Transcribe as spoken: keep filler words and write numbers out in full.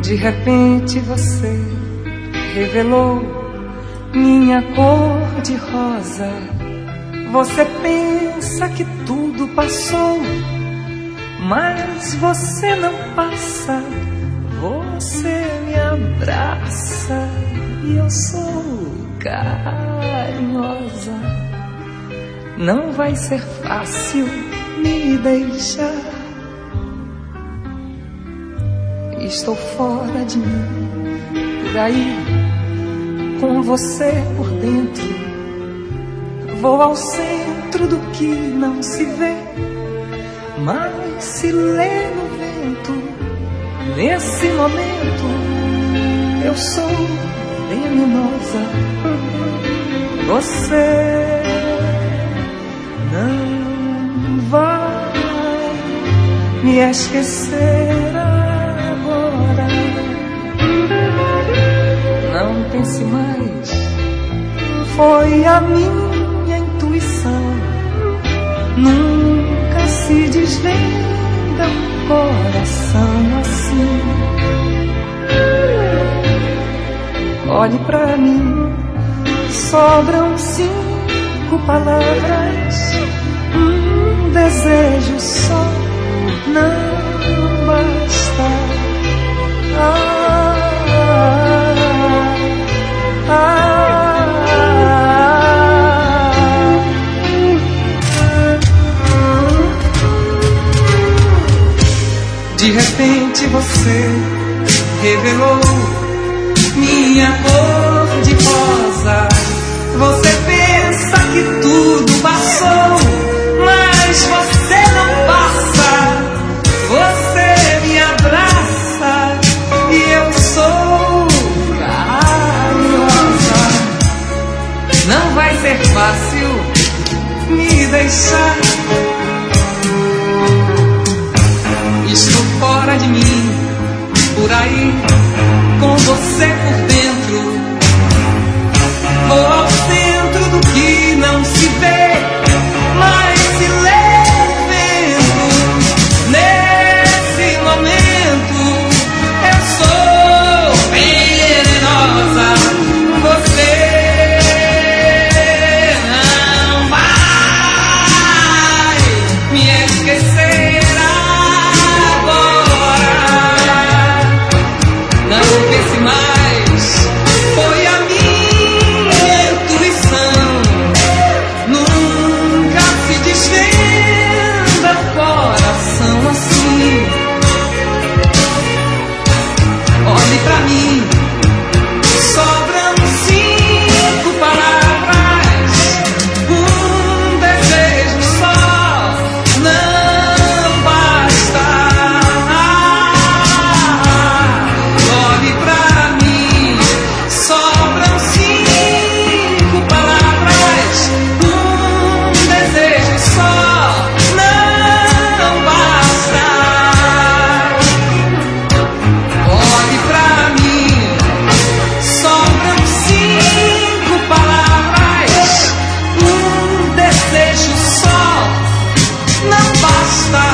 De repente você revelou minha cor de rosa. Você pensa que tudo passou, mas você não passa. Você me abraça e eu sou carinhosa. Não vai ser fácil me deixar. Estou fora de mim, por aí, com você por dentro. Vou ao centro do que não se vê, mas se lê no vento. Nesse momento eu sou venenosa. Você não vai me esquecer agora. Não pense mais, foi a minha intuição. Nunca se desvenda um coração assim. Olhe pra mim, sobram cinco palavras, um desejo só não basta. Ah, ah, ah, De repente você revelou minha cor de rosa. Você pensa que tudo passou, mas você não passa. Você me abraça e eu sou carinhosa. Não vai ser fácil me deixar. Estou fora de mim, por aí, com você por dentro. Vou ao centro do que não se vê, mas se lê no vento. Nesse momento eu sou venenosa. Você não vai me esquecer agora. Não pense mais, foi a minha intuição. Nunca se desvenda o coração assim. Olhe pra mim, sobram cinco palavras, um desejo só não basta. Olhe pra mim, sobram cinco palavras, um desejo só não basta. Olhe pra mim, sobram cinco palavras, um desejo só não basta.